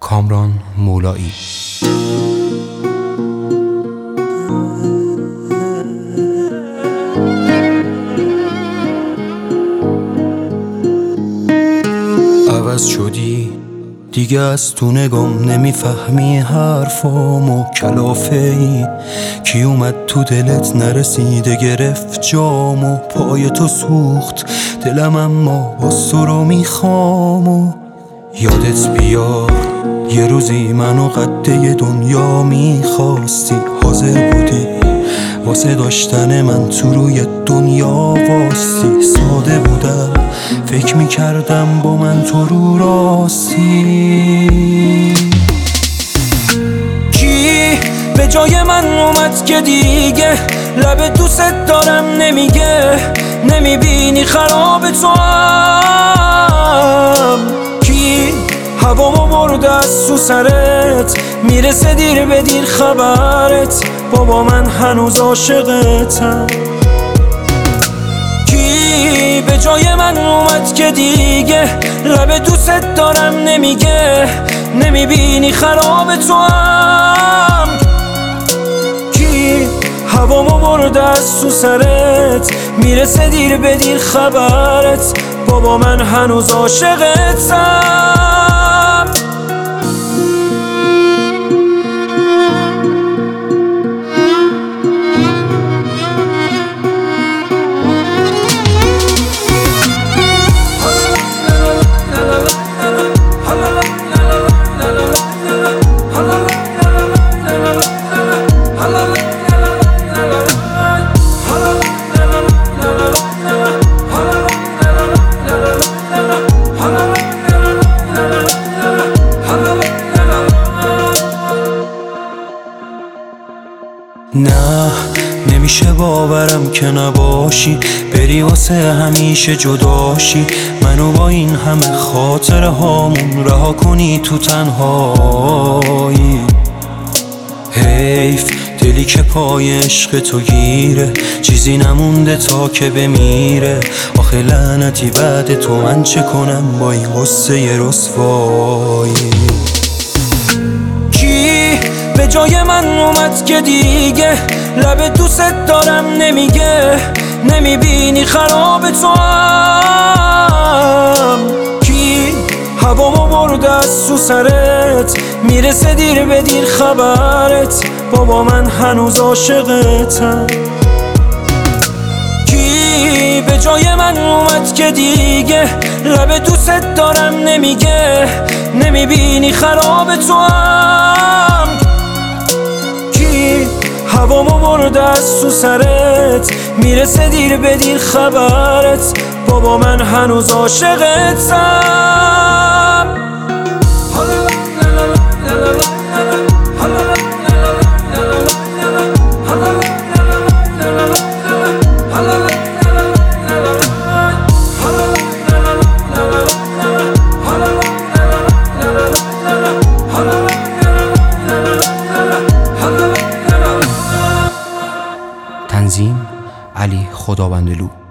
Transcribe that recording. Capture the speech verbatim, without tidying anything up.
کامران مولایی. عوض شدی دیگه، از تو نگام نمیفهمی حرفامو، کلافه ای کی اومد تو دلت نرسیده گرفت جامو، پای تو سوخت دلم اما باز تو رو میخوامو. یادت بیار یه روزی منو قده دنیا میخواستی، حاضر بودی واسه داشتن من تو روی دنیا واستی. ساده بودم فکر میکردم با من تو رو راستی. کی به جای من اومد که دیگه لب دوست دارم نمیگه، نمیبینی خراب تو هم. کی هوامو برده از تو سرت، میرسه دیر به دیر خبرت، بابا من هنوز عاشقتم. کی به جای من اومد که دیگه لب دوست دارم نمیگه، نمیبینی خراب تو هم. کی هوامو برده از تو سرت، میرسه دیر به دیر خبرت، بابا من هنوز عاشقتم. نه نمیشه باورم که نباشی، بری واسه همیشه جداشی، منو با این همه خاطره هامون رها کنی تو تنهایی. حیف دلی که پای عشق تو گیره، چیزی نمونده تا که بمیره. آخه لعنتی بعد تو من چه کنم با این قصه رسوایی. به جای من اومد که دیگه لب دوست دارم نمیگه، نمیبینی خراب تو هم. کی هوامو برده از تو سرت، میرسه دیر به دیر خبرت، بابا من هنوز عاشقتم. کی به جای من اومد که دیگه لب دوست دارم نمیگه، نمیبینی خراب تو هم. هوامو برده از تو سرت، میرسه دیر به دیر خبرت، بابا من هنوز عاشقتم. تنظیم علی خداوندلو.